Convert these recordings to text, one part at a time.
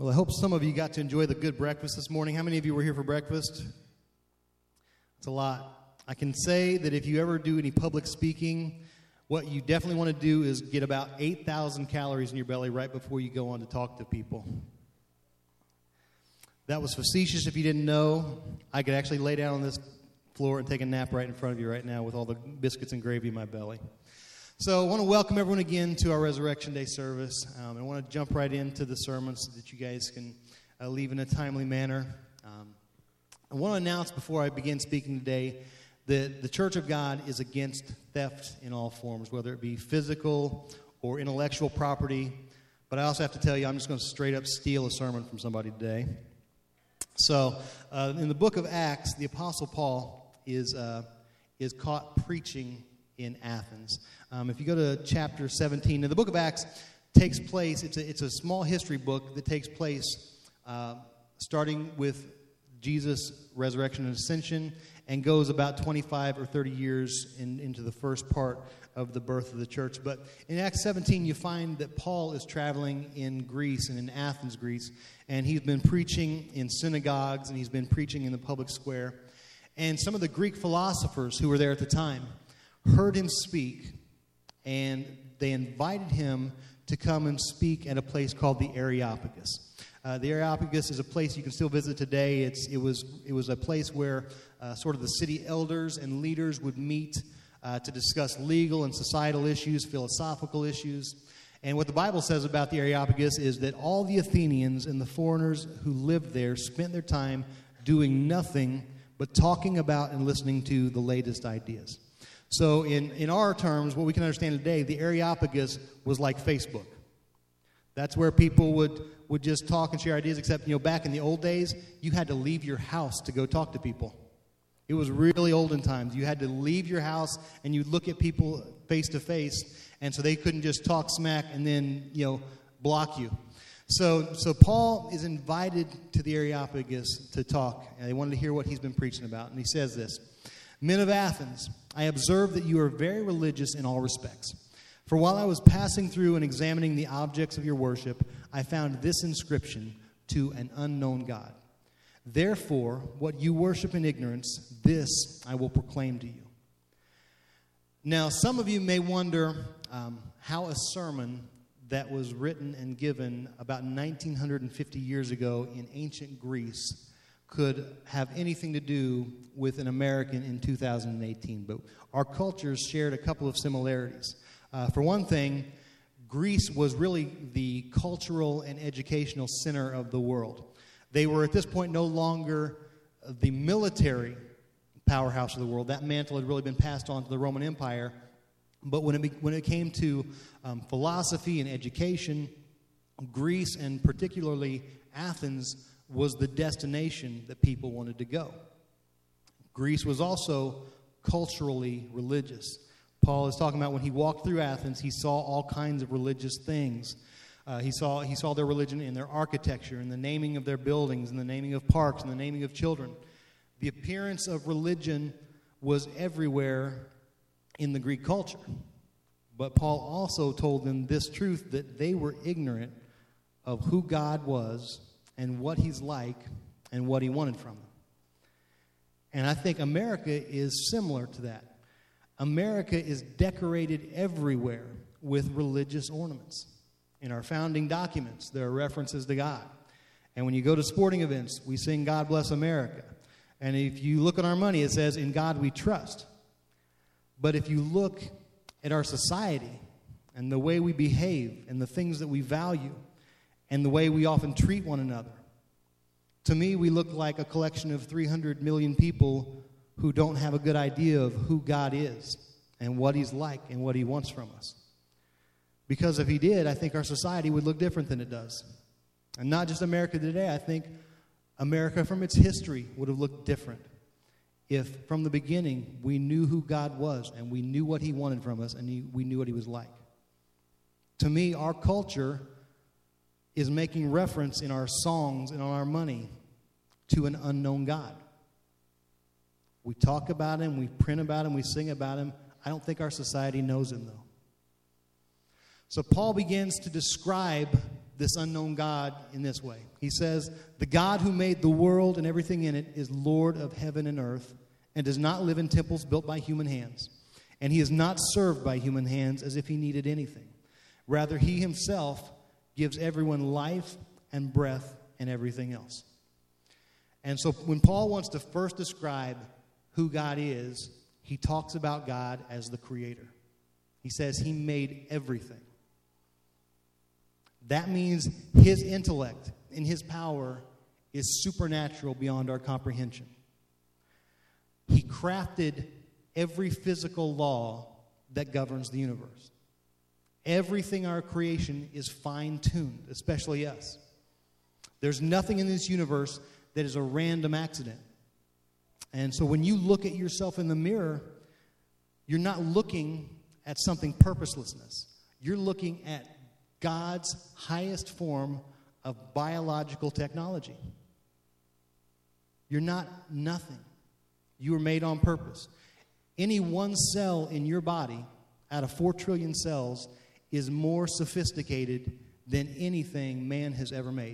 Well, I hope some of you got to enjoy the good breakfast this morning. How many of you were here for breakfast? It's a lot. I can say that if you ever do any public speaking, what you definitely want to do is get about 8,000 calories in your belly right before you go on to talk to people. That was facetious if you didn't know. I could actually lay down on this floor and take a nap right in front of you right now with all the biscuits and gravy in my belly. So I want to welcome everyone again to our Resurrection Day service. I want to jump right into the sermon so that you guys can leave in a timely manner. I want to announce before I begin speaking today that the Church of God is against theft in all forms, whether it be physical or intellectual property. But I also have to tell you, I'm just going to straight up steal a sermon from somebody today. So in the book of Acts, the Apostle Paul is caught preaching in Athens. If you go to chapter 17, now the book of Acts takes place, it's a small history book that takes place starting with Jesus' resurrection and ascension and goes about 25 or 30 years into the first part of the birth of the church. But in Acts 17, you find that Paul is traveling in Greece and in Athens, Greece, and he's been preaching in synagogues and he's been preaching in the public square. And some of the Greek philosophers who were there at the time heard him speak, and they invited him to come and speak at a place called the Areopagus. The Areopagus is a place you can still visit today. It was a place where sort of the city elders and leaders would meet to discuss legal and societal issues, philosophical issues. And what the Bible says about the Areopagus is that all the Athenians and the foreigners who lived there spent their time doing nothing but talking about and listening to the latest ideas. So in our terms, what we can understand today, the Areopagus was like Facebook. That's where people would just talk and share ideas, except, back in the old days, you had to leave your house to go talk to people. It was really olden times. You had to leave your house and you'd look at people face to face, and so they couldn't just talk smack and then, block you. So Paul is invited to the Areopagus to talk, and they wanted to hear what he's been preaching about. And he says this: "Men of Athens, I observe that you are very religious in all respects. For while I was passing through and examining the objects of your worship, I found this inscription: to an unknown God. Therefore, what you worship in ignorance, this I will proclaim to you." Now, some of you may wonder how a sermon that was written and given about 1950 years ago in ancient Greece could have anything to do with an American in 2018. But our cultures shared a couple of similarities. For one thing, Greece was really the cultural and educational center of the world. They were at this point no longer the military powerhouse of the world. That mantle had really been passed on to the Roman Empire. But when it came to philosophy and education, Greece, and particularly Athens, was the destination that people wanted to go. Greece was also culturally religious. Paul is talking about when he walked through Athens, he saw all kinds of religious things. He saw their religion in their architecture, in the naming of their buildings, in the naming of parks, in the naming of children. The appearance of religion was everywhere in the Greek culture. But Paul also told them this truth, that they were ignorant of who God was and what he's like and what he wanted from them. And I think America is similar to that. America is decorated everywhere with religious ornaments. In our founding documents, there are references to God. And when you go to sporting events, we sing "God Bless America." And if you look at our money, it says, "In God we trust." But if you look at our society and the way we behave and the things that we value and the way we often treat one another, to me, we look like a collection of 300 million people who don't have a good idea of who God is and what he's like and what he wants from us. Because if he did, I think our society would look different than it does. And not just America today, I think America from its history would have looked different if from the beginning we knew who God was and we knew what he wanted from us and we knew what he was like. To me, our culture is making reference in our songs and on our money to an unknown God. We talk about him, we print about him, we sing about him. I don't think our society knows him, though. So Paul begins to describe this unknown God in this way. He says, "The God who made the world and everything in it is Lord of heaven and earth, and does not live in temples built by human hands. And he is not served by human hands as if he needed anything. Rather, he himself gives everyone life and breath and everything else." And so when Paul wants to first describe who God is, he talks about God as the creator. He says he made everything. That means his intellect and his power is supernatural beyond our comprehension. He crafted every physical law that governs the universe. Everything in our creation is fine-tuned, especially us. There's nothing in this universe that is a random accident. And so when you look at yourself in the mirror, you're not looking at something purposelessness. You're looking at God's highest form of biological technology. You're not nothing. You were made on purpose. Any one cell in your body out of 4 trillion cells is more sophisticated than anything man has ever made.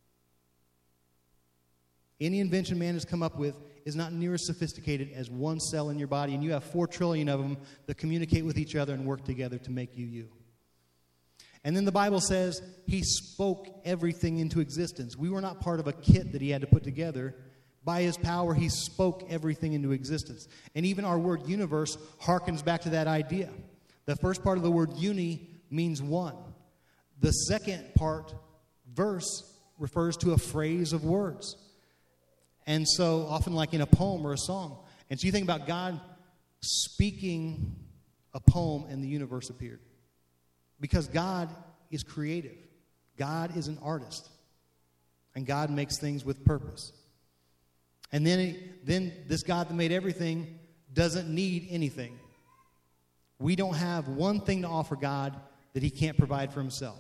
Any invention man has come up with is not near as sophisticated as one cell in your body, and you have 4 trillion of them that communicate with each other and work together to make you you. And then the Bible says he spoke everything into existence. We were not part of a kit that he had to put together. By his power, he spoke everything into existence. And even our word universe harkens back to that idea. The first part of the word uni means one. The second part, verse, refers to a phrase of words. And so often like in a poem or a song. And so you think about God speaking a poem and the universe appeared. Because God is creative. God is an artist. And God makes things with purpose. And then this God that made everything doesn't need anything. We don't have one thing to offer God that he can't provide for himself.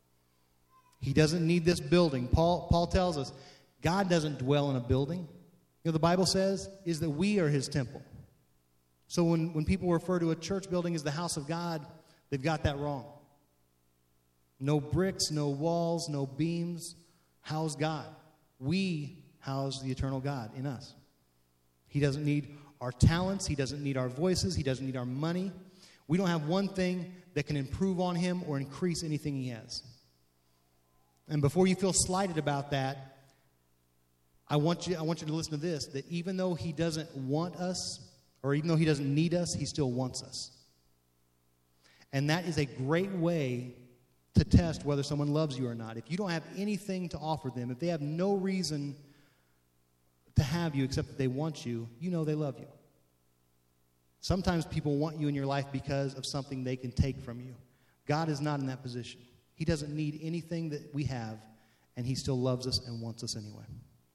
He doesn't need this building. Paul tells us God doesn't dwell in a building. You know, the Bible says is that we are his temple. So when people refer to a church building as the house of God, they've got that wrong. No bricks, no walls, no beams. House God. We house the eternal God in us. He doesn't need our talents. He doesn't need our voices. He doesn't need our money. We don't have one thing that can improve on him or increase anything he has. And before you feel slighted about that, I want you to listen to this, that even though he doesn't want us, or even though he doesn't need us, he still wants us. And that is a great way to test whether someone loves you or not. If you don't have anything to offer them, if they have no reason to have you except that they want you, you know they love you. Sometimes people want you in your life because of something they can take from you. God is not in that position. He doesn't need anything that we have, and he still loves us and wants us anyway.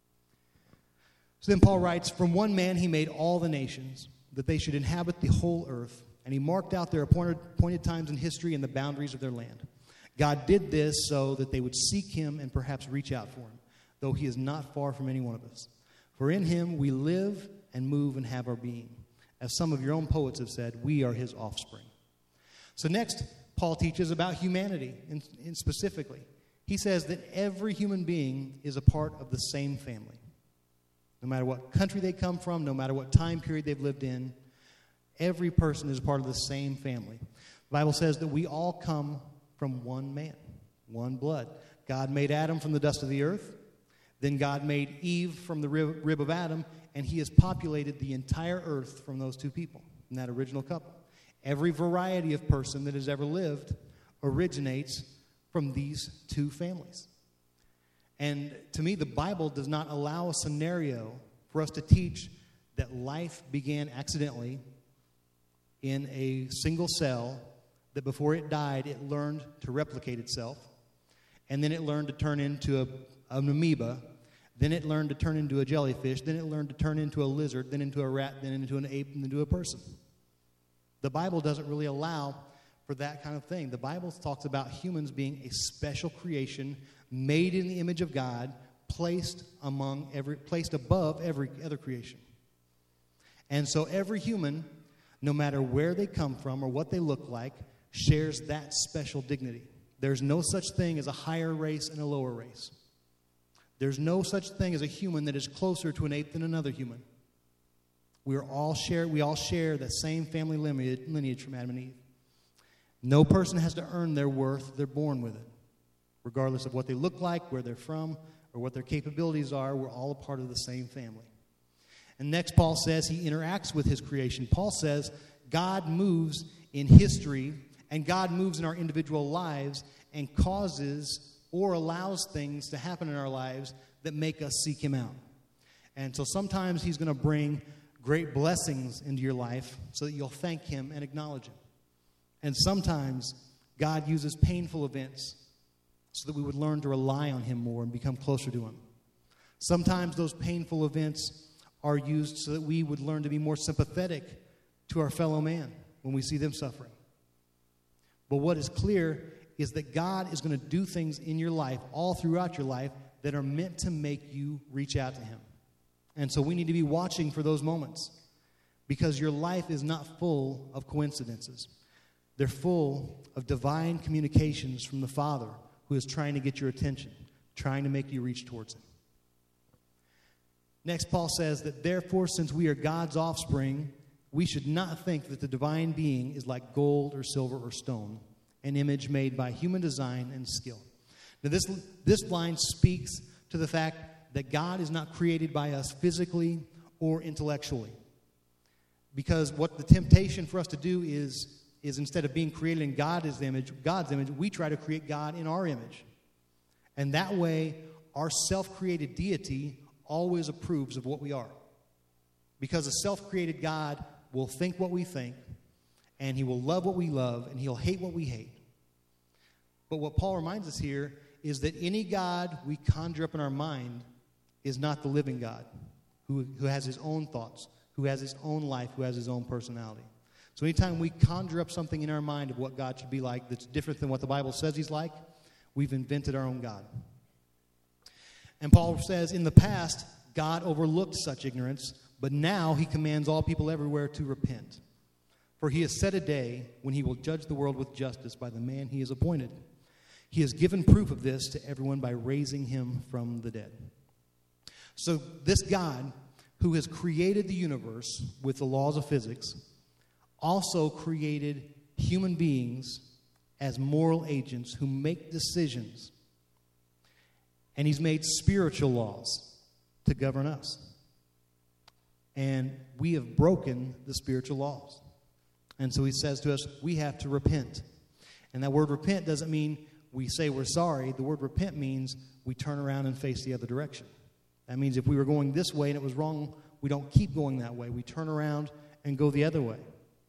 So then Paul writes, "From one man he made all the nations, that they should inhabit the whole earth, and he marked out their appointed times in history and the boundaries of their land. God did this so that they would seek him and perhaps reach out for him, though he is not far from any one of us. For in him we live and move and have our being. As some of your own poets have said, we are his offspring." So next, Paul teaches about humanity, and specifically. He says that every human being is a part of the same family. No matter what country they come from, no matter what time period they've lived in, every person is a part of the same family. The Bible says that we all come from one man, one blood. God made Adam from the dust of the earth. Then God made Eve from the rib of Adam, and he has populated the entire earth from those two people, in that original couple. Every variety of person that has ever lived originates from these two families. And to me, the Bible does not allow a scenario for us to teach that life began accidentally in a single cell, that before it died, it learned to replicate itself, and then it learned to turn into an amoeba, then it learned to turn into a jellyfish, then it learned to turn into a lizard, then into a rat, then into an ape, and then into a person. The Bible doesn't really allow for that kind of thing. The Bible talks about humans being a special creation, made in the image of God, placed above every other creation. And so every human, no matter where they come from or what they look like, shares that special dignity. there's no such thing as a higher race and a lower race. There's no such thing as a human that is closer to an ape than another human. We all share the same family lineage from Adam and Eve. No person has to earn their worth. They're born with it. Regardless of what they look like, where they're from, or what their capabilities are, we're all a part of the same family. And next, Paul says he interacts with his creation. Paul says God moves in history, and God moves in our individual lives and causes or allows things to happen in our lives that make us seek him out. And so sometimes he's going to bring great blessings into your life so that you'll thank him and acknowledge him. And sometimes God uses painful events so that we would learn to rely on him more and become closer to him. Sometimes those painful events are used so that we would learn to be more sympathetic to our fellow man when we see them suffering. But what is clear is that God is going to do things in your life, all throughout your life, that are meant to make you reach out to him. And so we need to be watching for those moments, because your life is not full of coincidences. They're full of divine communications from the Father, who is trying to get your attention, trying to make you reach towards him. Next, Paul says that therefore, since we are God's offspring, we should not think that the divine being is like gold or silver or stone, an image made by human design and skill. Now, this line speaks to the fact that God is not created by us physically or intellectually. Because what the temptation for us to do is instead of being created in God's image, we try to create God in our image. And that way, our self-created deity always approves of what we are. Because a self-created God will think what we think, and he will love what we love, and he'll hate what we hate. But what Paul reminds us here is that any God we conjure up in our mind is not the living God, who has his own thoughts, who has his own life, who has his own personality. So anytime we conjure up something in our mind of what God should be like that's different than what the Bible says he's like, we've invented our own God. And Paul says, in the past, God overlooked such ignorance, but now he commands all people everywhere to repent. For he has set a day when he will judge the world with justice by the man he has appointed. He has given proof of this to everyone by raising him from the dead. So this God, who has created the universe with the laws of physics, also created human beings as moral agents who make decisions. And he's made spiritual laws to govern us. And we have broken the spiritual laws. And so he says to us, we have to repent. And that word repent doesn't mean we say we're sorry. The word repent means we turn around and face the other direction. That means if we were going this way and it was wrong, we don't keep going that way. We turn around and go the other way.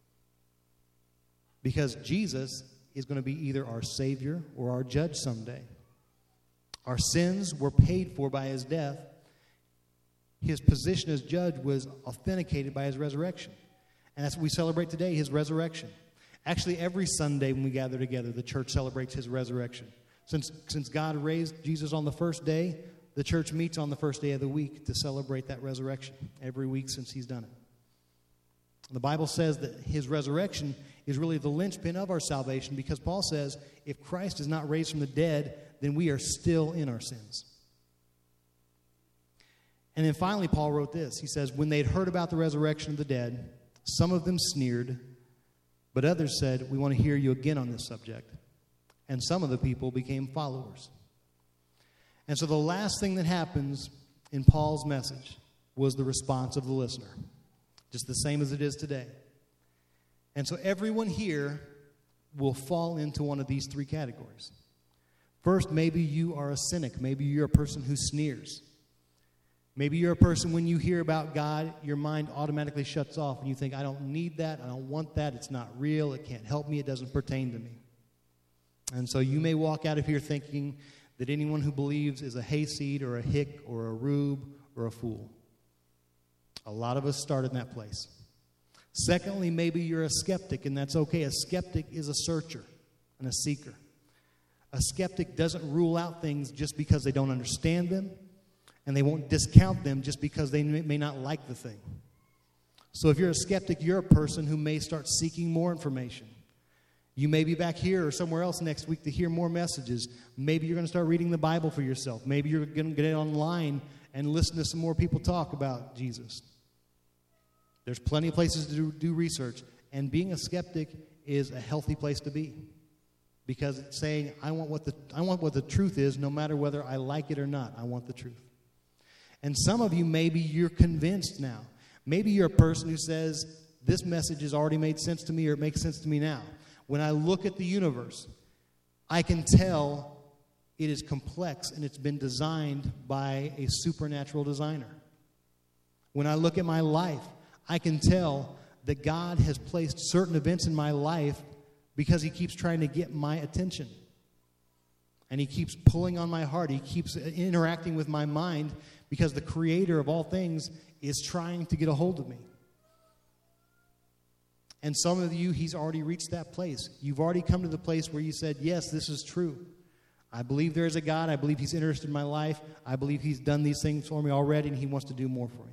Because Jesus is going to be either our Savior or our judge someday. Our sins were paid for by his death. His position as judge was authenticated by his resurrection. And that's what we celebrate today, his resurrection. Actually, every Sunday when we gather together, the church celebrates his resurrection. Since God raised Jesus on the first day, the church meets on the first day of the week to celebrate that resurrection every week since he's done it. The Bible says that his resurrection is really the linchpin of our salvation, because Paul says if Christ is not raised from the dead, then we are still in our sins. And then finally, Paul wrote this. He says, when they'd heard about the resurrection of the dead, some of them sneered, but others said, we want to hear you again on this subject. And some of the people became followers. And so the last thing that happens in Paul's message was the response of the listener, just the same as it is today. And so everyone here will fall into one of these three categories. First, maybe you are a cynic. Maybe you're a person who sneers. Maybe you're a person, when you hear about God, your mind automatically shuts off and you think, I don't need that, I don't want that, it's not real, it can't help me, it doesn't pertain to me. And so you may walk out of here thinking that anyone who believes is a hayseed or a hick or a rube or a fool. A lot of us start in that place. Secondly, maybe you're a skeptic, and that's okay. A skeptic is a searcher and a seeker. A skeptic doesn't rule out things just because they don't understand them, and they won't discount them just because they may not like the thing. So if you're a skeptic, you're a person who may start seeking more information. You may be back here or somewhere else next week to hear more messages. Maybe you're going to start reading the Bible for yourself. Maybe you're going to get online and listen to some more people talk about Jesus. There's plenty of places to do research. And being a skeptic is a healthy place to be. Because it's saying, I want what the truth is, no matter whether I like it or not. I want the truth. And some of you, maybe you're convinced now. Maybe you're a person who says, this message has already made sense to me, or it makes sense to me now. When I look at the universe, I can tell it is complex and it's been designed by a supernatural designer. When I look at my life, I can tell that God has placed certain events in my life because he keeps trying to get my attention. And he keeps pulling on my heart. He keeps interacting with my mind because the creator of all things is trying to get a hold of me. And some of you, he's already reached that place. You've already come to the place where you said, yes, this is true. I believe there is a God. I believe he's interested in my life. I believe he's done these things for me already, and he wants to do more for me.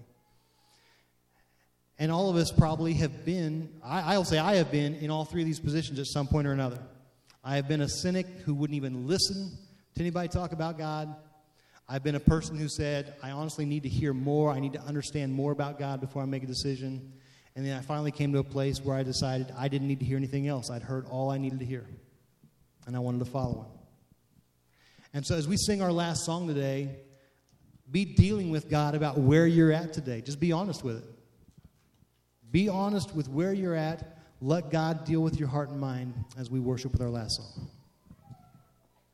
And all of us probably have been, I'll say I have been in all three of these positions at some point or another. I have been a cynic who wouldn't even listen to anybody talk about God. I've been a person who said, I honestly need to hear more. I need to understand more about God before I make a decision. And then I finally came to a place where I decided I didn't need to hear anything else. I'd heard all I needed to hear. And I wanted to follow him. And so as we sing our last song today, be dealing with God about where you're at today. Just be honest with it. Be honest with where you're at. Let God deal with your heart and mind as we worship with our last song.